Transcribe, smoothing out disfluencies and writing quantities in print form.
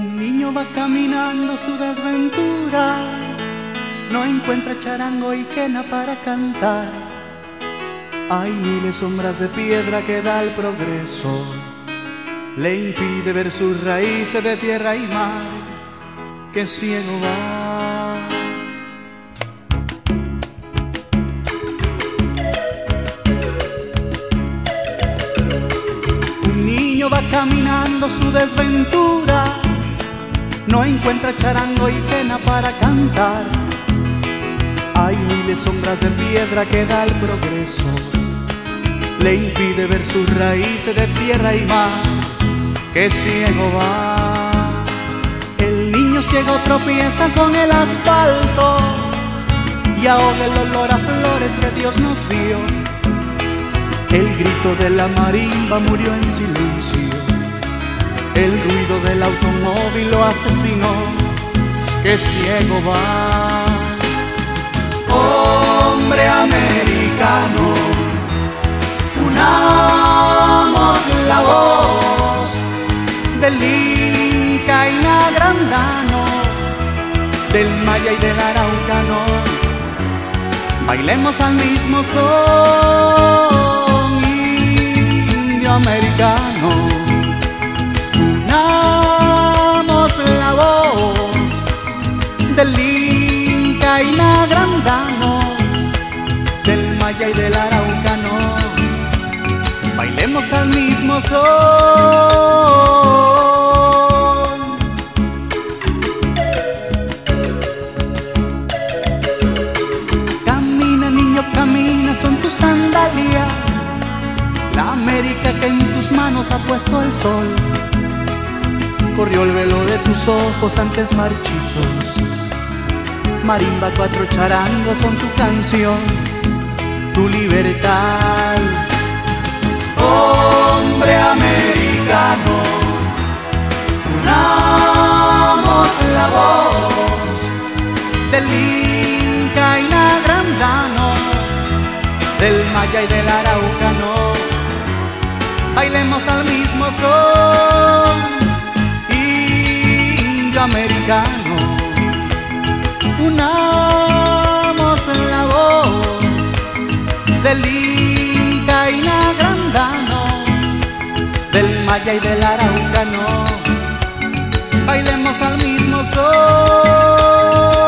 Un niño va caminando su desventura, no encuentra charango y quena para cantar. Hay miles sombras de piedra que da el progreso, le impide ver sus raíces de tierra y mar, que ciego va. Un niño va caminando su desventura, no encuentra charango y quena para cantar. Hay miles sombras de piedra que da el progreso, le impide ver sus raíces de tierra y mar, que ciego va. El niño ciego tropieza con el asfalto y ahoga el olor a flores que Dios nos dio. El grito de la marimba murió en silencio, el ruido del automóvil lo asesinó, que ciego va. Hombre americano, unamos la voz del Inca y Nagrandano, del Maya y del Araucano. Bailemos al mismo son, indio americano. Unamos la voz del Inca y Nagrandano, del Maya y del Araucano. Bailemos al mismo son. Camina, niño, camina, son tus sandalias, la América que en tus manos ha puesto el sol. Corrió el velo de tus ojos antes marchitos, marimba, cuatro charangos son tu canción, tu libertad. Hombre americano, unamos la voz del Inca y Nagrandano, del Maya y del Araucano. Bailemos al mismo son, indio americano. Unamos la voz del Inca y Nagrandano, del Maya y del Araucano. Bailemos al mismo son.